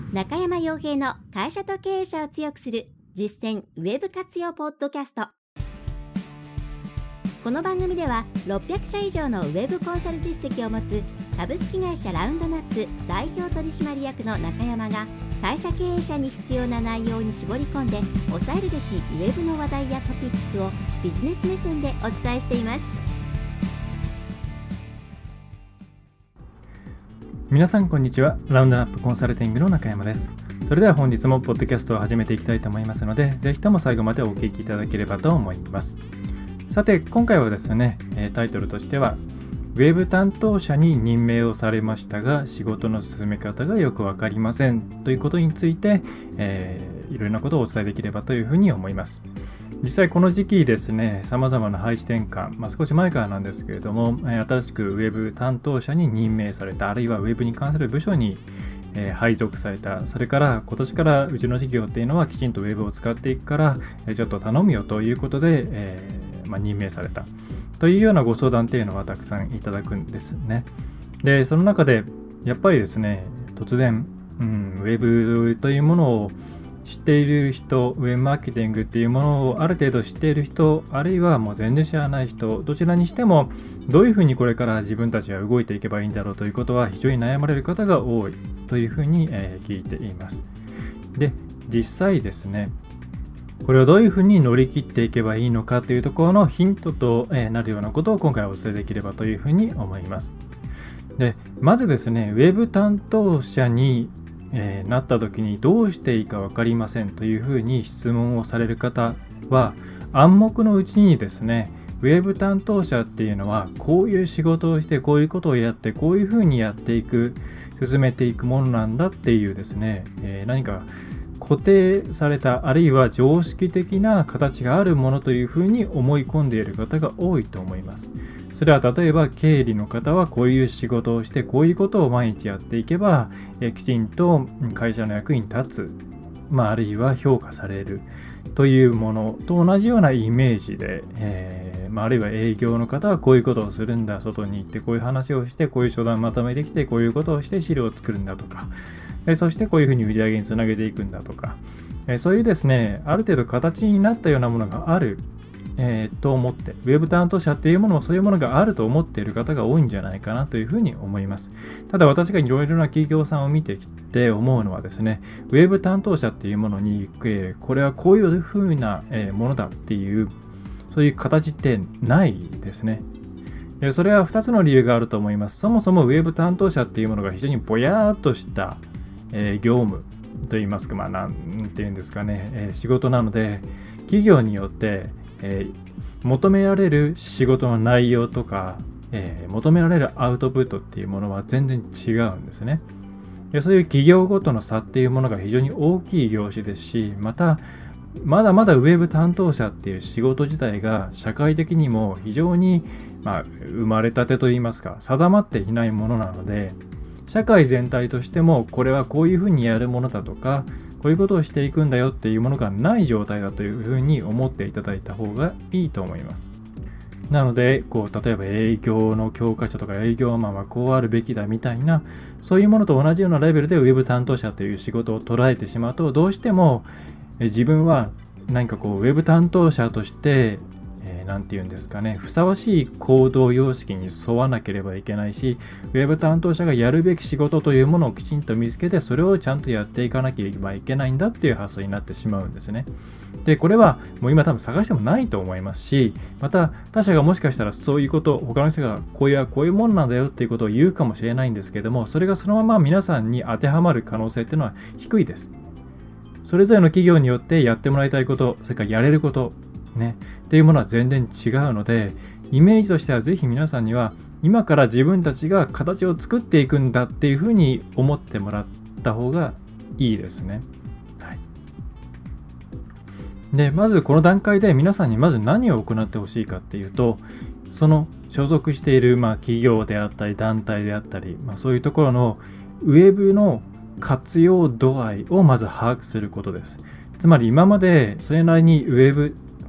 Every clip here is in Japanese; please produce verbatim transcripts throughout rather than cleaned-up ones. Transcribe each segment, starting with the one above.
中山洋平の会社と経営者を強くする実践ウェブ活用ポッドキャスト。この番組ではろっぴゃくしゃ以上のウェブコンサル実績を持つ株式会社ラウンドナップ代表取締役の中山が会社経営者に必要な内容に絞り込んで抑えるべきウェブの話題やトピックスをビジネス目線でお伝えしています。 皆さんこんにちは。ラウンドナップコンサルティングの中山です。それでは本日もポッドキャストを始めていきたいと思いますので、ぜひとも最後までお聞きいただければと思います。さて今回はですね、タイトルとしてはウェブ担当者に任命をされましたが仕事の進め方がよくわかりませんということについて、えー、いろいろなことをお伝えできればというふうに思います。実際この時期ですね、様々な配置転換、まあ、少し前からなんですけれども、新しくウェブ担当者に任命された、あるいはウェブに関する部署に配属された、それから今年からうちの事業っていうのはきちんとウェブを使っていくからちょっと頼むよということで、えーまあ、任命されたというようなご相談っていうのはたくさんいただくんですね。で、その中でやっぱりですね、突然、うん、ウェブというものを知っている人、ウェブマーケティングっていうものをある程度知っている人、あるいはもう全然知らない人、どちらにしてもどういうふうにこれから自分たちは動いていけばいいんだろうということは非常に悩まれる方が多いというふうに、えー、聞いています。で、実際ですね、これをどういうふうに乗り切っていけばいいのかというところのヒントとなるようなことを今回お伝えできればというふうに思います。で、まずですね、ウェブ担当者にえー、なった時にどうしていいか分かりませんというふうに質問をされる方は暗黙のうちにですね、ウェブ担当者っていうのはこういう仕事をしてこういうことをやってこういうふうにやっていく、進めていくものなんだっていうですね、えー、何か固定されたあるいは常識的な形があるものというふうに思い込んでいる方が多いと思います。それは例えば経理の方はこういう仕事をしてこういうことを毎日やっていけばえきちんと会社の役に立つ、まあ、あるいは評価されるというものと同じようなイメージで、えーまあ、あるいは営業の方はこういうことをするんだ、外に行ってこういう話をしてこういう商談をまとめてきてこういうことをして資料を作るんだとか、えそしてこういうふうに売り上げにつなげていくんだとか、えそういうですね、ある程度形になったようなものがあるえー、と思って、ウェブ担当者っていうものもそういうものがあると思っている方が多いんじゃないかなというふうに思います。ただ私がいろいろな企業さんを見てきて思うのはですね、ウェブ担当者っていうものに、えー、これはこういうふうな、えー、ものだっていう、そういう形ってないですね。で、それはふたつの理由があると思います。そもそもウェブ担当者っていうものが非常にぼやーっとした、えー、業務といいますか、まあ、なんていうんですかね、えー、仕事なので、企業によってえー、求められる仕事の内容とか、えー、求められるアウトプットっていうものは全然違うんですね。で、そういう企業ごとの差っていうものが非常に大きい業種ですし、またまだまだウェブ担当者っていう仕事自体が社会的にも非常に、まあ、生まれたてといいますか定まっていないものなので、社会全体としてもこれはこういうふうにやるものだとかこういうことをしていくんだよっていうものがない状態だというふうに思っていただいた方がいいと思います。なので、こう例えば営業の教科書とか営業マンはこうあるべきだみたいな、そういうものと同じようなレベルでウェブ担当者という仕事を捉えてしまうと、どうしても自分は何かこうウェブ担当者としてえー、なんていうんですかね、ふさわしい行動様式に沿わなければいけないし、ウェブ担当者がやるべき仕事というものをきちんと見つけて、それをちゃんとやっていかなければいけないんだっていう発想になってしまうんですね。で、これはもう今多分探してもないと思いますし、また他者がもしかしたらそういうこと、他の人がこういうこういうものなんだよっていうことを言うかもしれないんですけども、それがそのまま皆さんに当てはまる可能性っていうのは低いです。それぞれの企業によってやってもらいたいこと、それからやれることね、っていうものは全然違うので、イメージとしてはぜひ皆さんには今から自分たちが形を作っていくんだっていうふうに思ってもらった方がいいですね。はい、で、まずこの段階で皆さんにまず何を行ってほしいかっていうと、その所属しているまあ企業であったり団体であったり、まあ、そういうところのウェブの活用度合いをまず把握することです。つまり今までそれなりにウェブ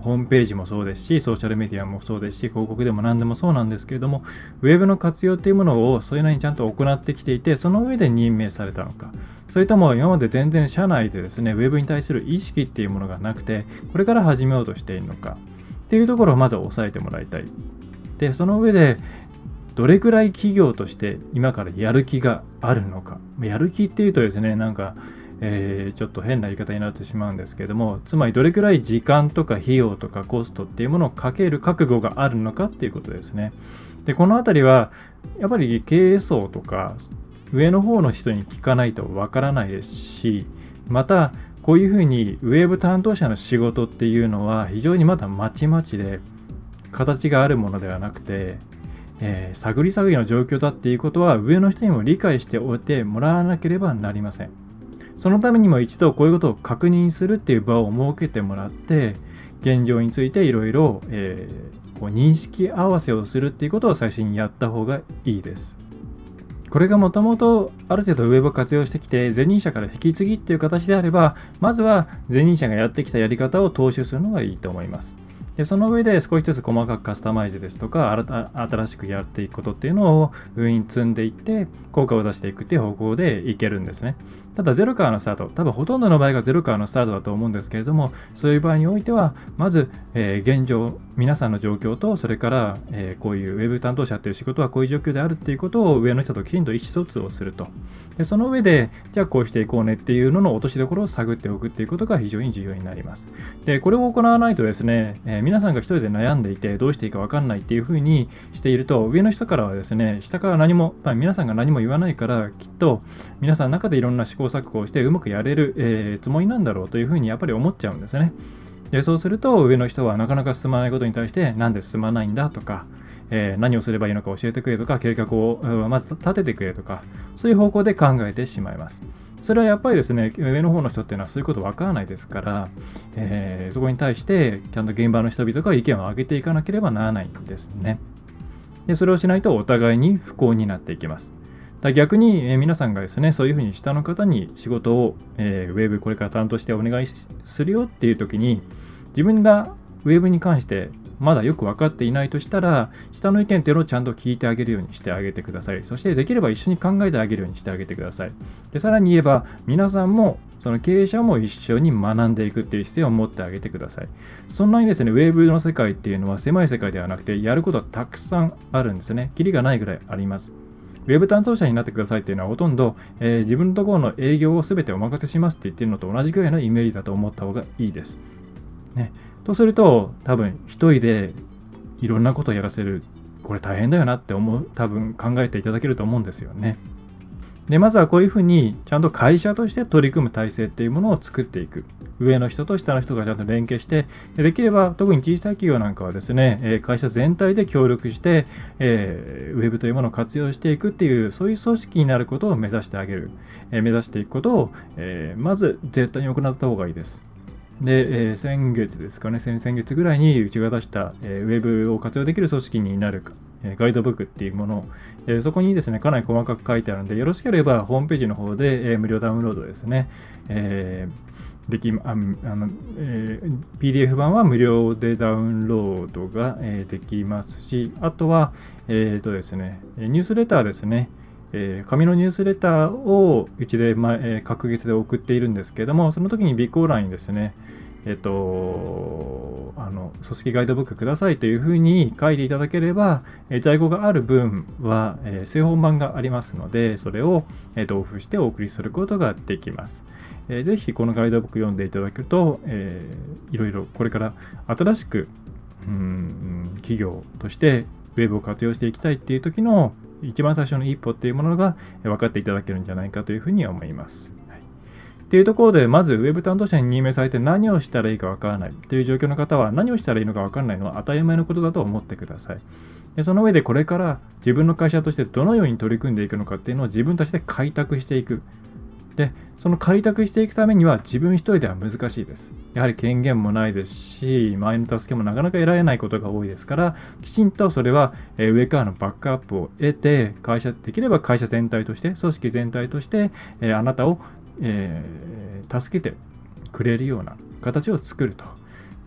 ホームページもそうですし、ソーシャルメディアもそうですし、広告でも何でもそうなんですけれども、ウェブの活用っていうものをそれなりにちゃんと行ってきていて、その上で任命されたのか、それとも今まで全然社内でですね、ウェブに対する意識っていうものがなくて、これから始めようとしているのかっていうところをまず押さえてもらいたい。で、その上で、どれくらい企業として今からやる気があるのか。やる気っていうとですね、なんか、えー、ちょっと変な言い方になってしまうんですけれども、つまりどれくらい時間とか費用とかコストっていうものをかける覚悟があるのかっていうことですね。で、このあたりは、やっぱり経営層とか、上の方の人に聞かないとわからないですし、また、こういうふうにウェブ担当者の仕事っていうのは非常にまだまちまちで、形があるものではなくて、えー、探り探りの状況だっていうことは上の人にも理解しておいてもらわなければなりません。そのためにも一度こういうことを確認するっていう場を設けてもらって、現状についていろいろ認識合わせをするっていうことを最初にやった方がいいです。これがもともとある程度ウェブを活用してきて前任者から引き継ぎっていう形であれば、まずは前任者がやってきたやり方を踏襲するのがいいと思います。でその上で少しずつ細かくカスタマイズですとか新しくやっていくことっていうのを上に積んでいって効果を出していくっていう方向でいけるんですね。ただゼロからのスタート、多分ほとんどの場合がゼロからのスタートだと思うんですけれども、そういう場合においてはまず、えー、現状皆さんの状況とそれから、えー、こういうウェブ担当者という仕事はこういう状況であるっていうことを上の人ときちんと意思疎通をすると。でその上でじゃあこうしていこうねっていうのの落としどころを探っておくっていうことが非常に重要になります。でこれを行わないとですね、えー、皆さんが一人で悩んでいてどうしていいか分かんないっていうふうにしていると、上の人からはですね、下から何も、まあ、皆さんが何も言わないからきっと皆さんの中でいろんな試行錯誤をしてうまくやれる、えー、つもりなんだろうというふうにやっぱり思っちゃうんですね。でそうすると上の人はなかなか進まないことに対してなんで進まないんだとか、えー、何をすればいいのか教えてくれとか、計画をまず立ててくれとか、そういう方向で考えてしまいます。それはやっぱりですね、上の方の人っていうのはそういうことわからないですから、えー、そこに対してちゃんと現場の人々が意見を上げていかなければならないんですね。でそれをしないとお互いに不幸になっていきます。だ逆に、えー、皆さんがですね、そういうふうに下の方に仕事を、えー、ウェブこれから担当してお願いするよっていう時に、自分がウェブに関してまだよく分かっていないとしたら、下の意見っていうのをちゃんと聞いてあげるようにしてあげてください。そしてできれば一緒に考えてあげるようにしてあげてください。でさらに言えば、皆さんもその経営者も一緒に学んでいくっていう姿勢を持ってあげてください。そんなにですね、ウェブの世界っていうのは狭い世界ではなくて、やることはたくさんあるんですね。キリがないぐらいあります。ウェブ担当者になってくださいっていうのはほとんど、えー、自分のところの営業を全てお任せしますって言ってるのと同じぐらいのイメージだと思った方がいいです。ね、とすると多分一人でいろんなことをやらせる、これ大変だよなって思う、多分考えていただけると思うんですよね。でまずはこういうふうにちゃんと会社として取り組む体制っていうものを作っていく。上の人と下の人がちゃんと連携して、できれば特に小さい企業なんかはですね、会社全体で協力して、えー、ウェブというものを活用していくっていう、そういう組織になることを目指してあげる、えー、目指していくことを、えー、まず絶対に行った方がいいです。で、えー、先月ですかね、先々月ぐらいにうちが出した、えー、ウェブを活用できる組織になるか、えー、ガイドブックっていうものを、えー、そこにですね、かなり細かく書いてあるので、よろしければホームページの方で、えー、無料ダウンロードですね、えー、できああのえー、ピーディーエフ 版は無料でダウンロードが、えー、できますし、あとは、えーとですね、ニュースレターですね、えー、紙のニュースレターをうちで、まえー、隔月で送っているんですけれども、その時に備考欄にですね、えっと、あの組織ガイドブックくださいというふうに書いていただければ、えー、在庫がある分は、えー、製本版がありますので、それを、えー、同封してお送りすることができます。えー、ぜひこのガイドブック読んでいただくと、えー、いろいろこれから新しくうん企業としてウェブを活用していきたいっていう時の一番最初の一歩っていうものが分かっていただけるんじゃないかというふうに思います。というところで、まずウェブ担当者に任命されて何をしたらいいかわからないという状況の方は、何をしたらいいのかわからないのは当たり前のことだと思ってください。でその上でこれから自分の会社としてどのように取り組んでいくのかっていうのを自分たちで開拓していく。で、その開拓していくためには自分一人では難しいです。やはり権限もないですし、周りの助けもなかなか得られないことが多いですから、きちんとそれは上からのバックアップを得て、会社できれば会社全体として、組織全体としてあなたをえー、助けてくれるような形を作ると。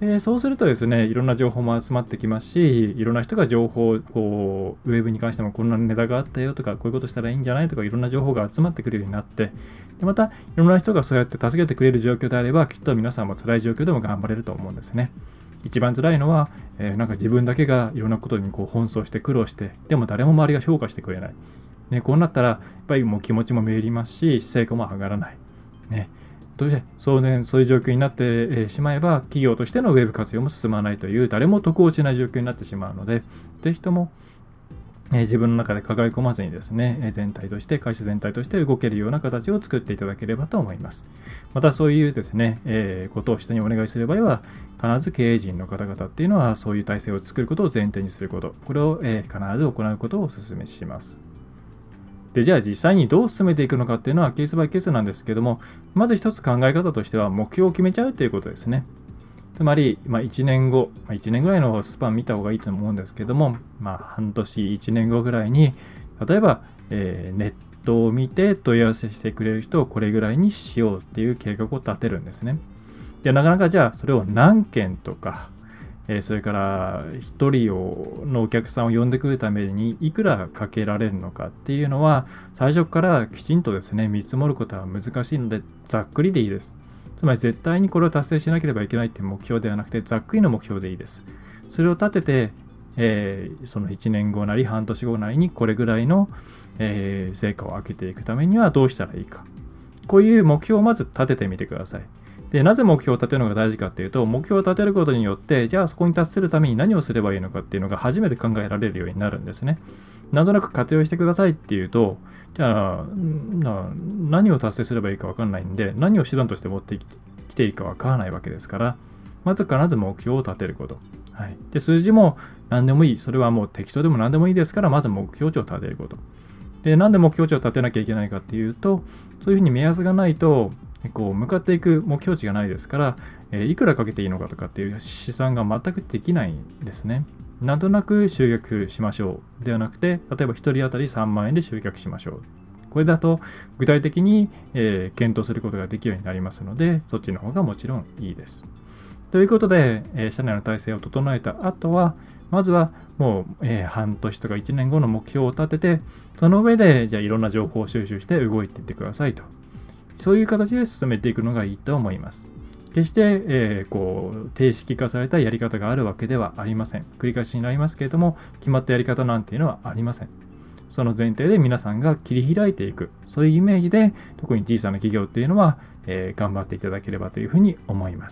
でそうするとですね、いろんな情報も集まってきますし、いろんな人が情報、こうウェブに関してもこんなネタがあったよとか、こういうことしたらいいんじゃないとか、いろんな情報が集まってくるようになって、でまたいろんな人がそうやって助けてくれる状況であれば、きっと皆さんも辛い状況でも頑張れると思うんですね。一番辛いのは、えー、なんか自分だけがいろんなことにこう奔走して苦労して、でも誰も周りが評価してくれない。ね、こうなったら、やっぱりもう気持ちもめいりますし、成果も上がらない。ね、というそうね、そういう状況になってしまえば、企業としてのウェブ活用も進まないという、誰も得をしない状況になってしまうので、ぜひとも、えー、自分の中で抱え込まずにですね、全体として、会社全体として動けるような形を作っていただければと思います。またそういうですね、えー、ことを下にお願いする場合は、必ず経営陣の方々っていうのは、そういう体制を作ることを前提にすること、これを、えー、必ず行うことをお勧めします。で、じゃあ実際にどう進めていくのかっていうのはケースバイケースなんですけども、まず一つ考え方としては目標を決めちゃうということですね。つまり、まあ、いちねんご、まあ、いちねんぐらいのスパン見た方がいいと思うんですけども、まあ、半年、いちねんごぐらいに、例えば、えー、ネットを見て問い合わせしてくれる人をこれぐらいにしようっていう計画を立てるんですね。で、なかなかじゃあそれを何件とか、えー、それからひとりをのお客さんを呼んでくるためにいくらかけられるのかっていうのは、最初からきちんとですね、見積もることは難しいので、ざっくりでいいです。つまり絶対にこれを達成しなければいけないっていう目標ではなくて、ざっくりの目標でいいです。それを立てて、えー、そのいちねんごなり半年後なりにこれぐらいの、えー、成果を上げていくためにはどうしたらいいか。こういう目標をまず立ててみてください。で、なぜ目標を立てるのが大事かっていうと、目標を立てることによって、じゃあそこに達するために何をすればいいのかっていうのが初めて考えられるようになるんですね。なんとなく活用してくださいっていうと、じゃあ何を達成すればいいか分かんないんで、何を手段として持ってきていいか分からないわけですから、まず必ず目標を立てること。はい、で、数字も何でもいい。それはもう適当でも何でもいいですから、まず目標値を立てること。で、なんで目標値を立てなきゃいけないかっていうと、そういうふうに目安がないと、こう向かっていく目標値がないですから、えー、いくらかけていいのかとかっていう試算が全くできないんですね。なんとなく集客しましょうではなくて、例えばひとり当たりさんまんえんで集客しましょう。これだと具体的に、えー、検討することができるようになりますので、そっちの方がもちろんいいです。ということで、えー、社内の体制を整えた後は、まずはもう、えー、半年とかいちねんごの目標を立てて、その上でじゃあいろんな情報を収集して動いていってくださいと。そういう形で進めていくのがいいと思います。決して、えー、こう定式化されたやり方があるわけではありません。繰り返しになりますけれども、決まったやり方なんていうのはありません。その前提で皆さんが切り開いていく、そういうイメージで、特に小さな企業っていうのは、えー、頑張っていただければというふうに思います。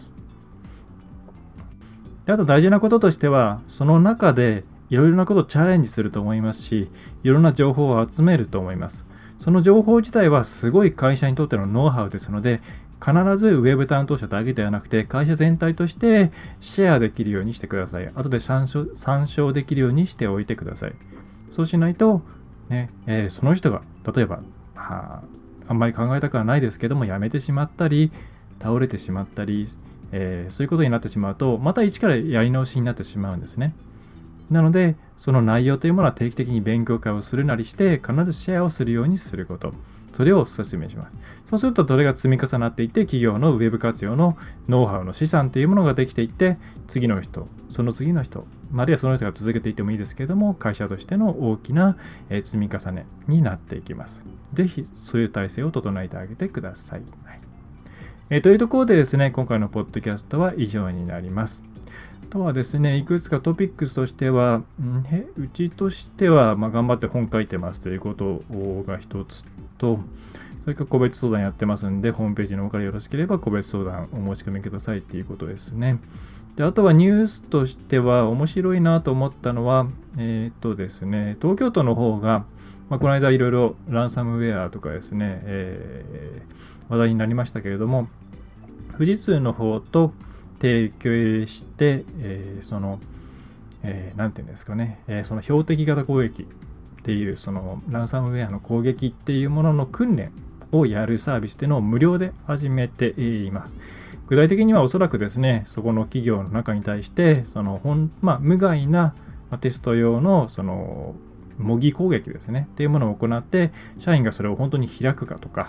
であと大事なこととしては、その中でいろいろなことをチャレンジすると思いますし、いろんな情報を集めると思います。その情報自体はすごい会社にとってのノウハウですので、必ずウェブ担当者だけではなくて、会社全体としてシェアできるようにしてください。後で参照、参照できるようにしておいてください。そうしないと、ねえー、その人が、例えば、はあ、あんまり考えたくはないですけども、辞めてしまったり、倒れてしまったり、えー、そういうことになってしまうと、また一からやり直しになってしまうんですね。なので、その内容というものは定期的に勉強会をするなりして、必ずシェアをするようにすること。それをお勧めします。そうすると、それが積み重なっていって、企業のウェブ活用のノウハウの資産というものができていって、次の人、その次の人、あるいはその人が続けていってもいいですけれども、会社としての大きな積み重ねになっていきます。ぜひ、そういう体制を整えてあげてください。はいえー、というところでですね、今回のポッドキャストは以上になります。あとはですね、いくつかトピックスとしては、んへうちとしては、まあ、頑張って本書いてますということが一つと、それから個別相談やってますんで、ホームページの方からよろしければ個別相談お申し込みくださいっていうことですね。で、あとはニュースとしては面白いなと思ったのは、えっとですね、東京都の方が、まあ、この間いろいろランサムウェアとかですね、えー、話題になりましたけれども、富士通の方と提携して、えー、その、えー、なんていうんですかね、えー、その標的型攻撃っていうそのランサムウェアの攻撃っていうものの訓練をやるサービスっていうのを無料で始めています。具体的にはおそらくですね、そこの企業の中に対して、その本、まあ、無害なテスト用のその模擬攻撃ですねっていうものを行って、社員がそれを本当に開くかとか、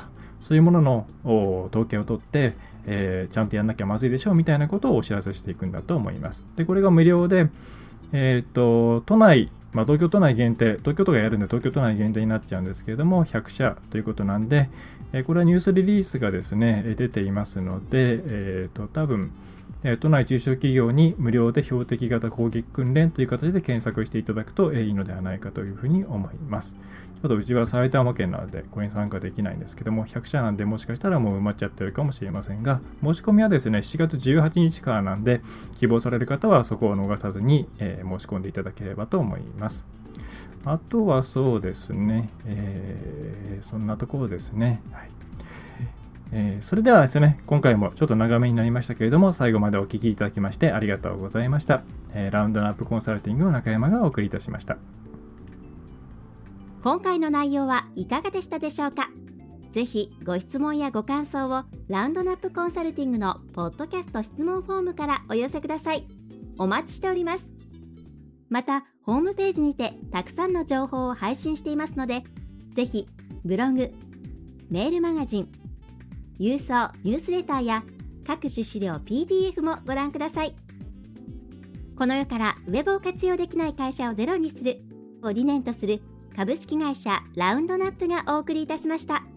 そういうものの統計を取って、えー、ちゃんとやんなきゃまずいでしょうみたいなことをお知らせしていくんだと思います。で、これが無料で、えーと、都内、まあ、東京都内限定、東京都がやるんで東京都内限定になっちゃうんですけれども、ひゃくしゃということなんで、えー、これはニュースリリースがですね、出ていますので、えーと、多分、都内中小企業に無料で標的型攻撃訓練という形で検索していただくといいのではないかというふうに思います。ちょっとうちは埼玉県なのでこれに参加できないんですけども、ひゃくしゃなんでもしかしたらもう埋まっちゃってるかもしれませんが、申し込みはですね、しちがつじゅうはちにちからなんで、希望される方はそこを逃さずに、えー、申し込んでいただければと思います。あとはそうですね、えー、そんなところですね。はい。えー、それではですね、今回もちょっと長めになりましたけれども、最後までお聞きいただきましてありがとうございました。えー、ラウンドナップコンサルティングの中山がお送りいたしました。 今回の内容はいかがでしたでしょうか。ぜひご質問やご感想をラウンドナップコンサルティングのポッドキャスト質問フォームからお寄せください。お待ちしております。また、ホームページにてたくさんの情報を配信していますので、ぜひブログ、メールマガジン、郵送ニュースレターや各種資料 ピーディーエフ もご覧ください。この世からウェブを活用できない会社をゼロにするを理念とする株式会社ラウンドナップがお送りいたしました。